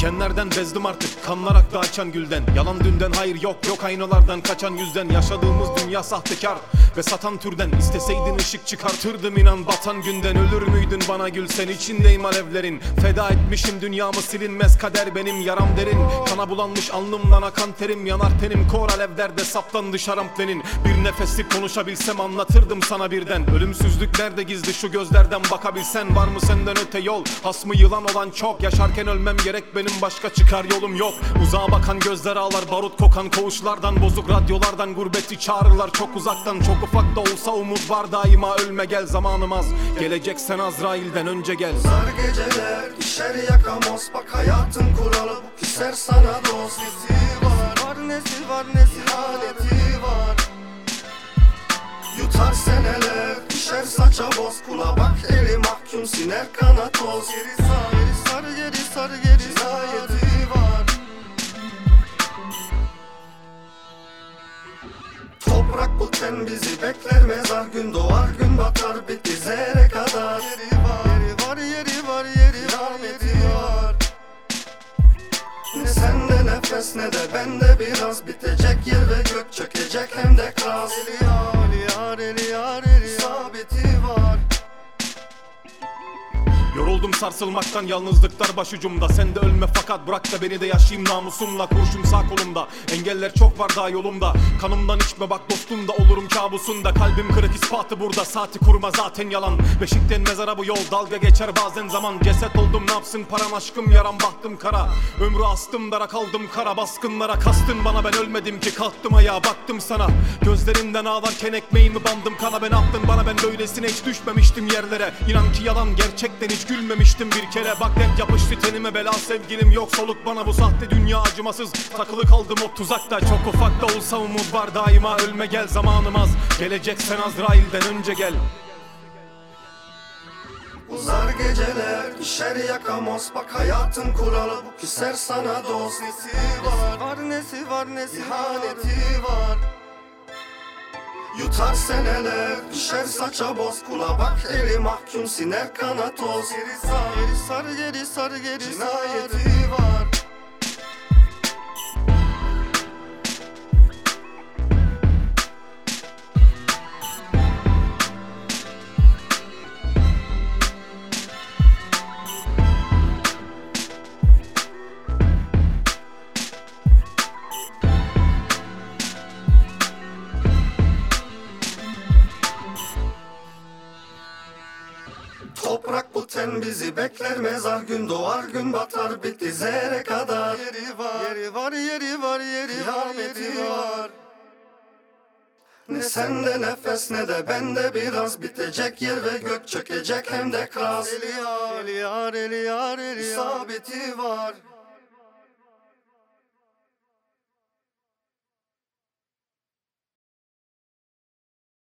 Dikenlerden bezdim artık, kanlar aktı açan gülden. Yalan dünden, hayır yok, yok aynalardan kaçan yüzden. Yaşadığımız dünya sahtekar ve satan türden. İsteseydin ışık çıkartırdım inan batan günden. Ölür müydün bana gülsen, içindeyim alevlerin. Feda etmişim dünyamı, silinmez kader benim. Yaram derin, kana bulanmış alnımdan akan terim. Yanar tenim, kor alevlerde saplandı şaramplenin. Bir nefeslik konuşabilsem anlatırdım sana birden. Ölümsüzlük nerede gizli, şu gözlerden bakabilsen. Var mı senden öte yol, hasmı yılan olan çok. Yaşarken ölmem gerek benim, başka çıkar yolum yok. Uzağa bakan gözler ağlar, barut kokan koğuşlardan. Bozuk radyolardan gurbeti çağırırlar çok uzaktan. Çok ufak da olsa umut var daima, ölme gel zamanım az. Geleceksen Azrail'den önce gel. Zar geceler düşer yakamoz, bak hayatın kuralı bu, küser sana dost. Nesi var nesi var nesi laneti var. Yutar seneler düşer saça boz, kula bak eli mahkum siner kana toz. Geri sar geri sar geri cinayeti var. Toprak bu ten bizi bekler, mezar gün doğar gün batar bitti zerre kadar. Yeri var rahmeti var. Ne sende nefes ne de bende biraz, bitecek yer ve gök çökecek hem de kras. Eli yar sabiti var. Yoruldum sarsılmaktan, yalnızlıklar başucumda. Sen de ölme fakat bırak da beni de yaşayayım namusumla. Kurşun sağ kolumda, engeller çok var daha yolumda. Kanımdan içme bak dostum da olurum kabusunda. Kalbim kırık ispatı burada, saati kurma zaten yalan. Beşikten mezara bu yol, dalga geçer bazen zaman. Ceset oldum ne yapsın param, aşkım yaram, bahtım kara. Ömrü astım dara, kaldım kara baskınlara. Kastın bana, ben ölmedim ki, kalktım ayağa baktım sana. Gözlerimden ağlarken ekmeğimi bandım kana. Ben attın bana, ben böylesine hiç düşmemiştim yerlere. İnan ki yalan, gerçekten hiç gülmemiştim bir kere. Bak dert yapıştı tenime, bela sevgilim yok soluk bana. Bu sahte dünya acımasız, takılı kaldım o tuzakta. Çok ufak da olsa umut var daima, ölme gel zamanım az. Geleceksen Azrail'den önce gel. Uzar geceler düşer yakamoz, bak hayatın kuralı bu, küser sana dost. Nesi var nesi ihaneti var. Yutar seneler düşer saça boz, kula bak eli mahkum siner kana toz. Geri sar geri cinayeti var. Toprak bu ten bizi bekler, mezar gün doğar gün batar bitti zerre kadar. Yeri var rahmeti var. Ne sende nefes ne de bende biraz, bitecek yer ve gök çökecek hem de kras. Eli yar sabiti var.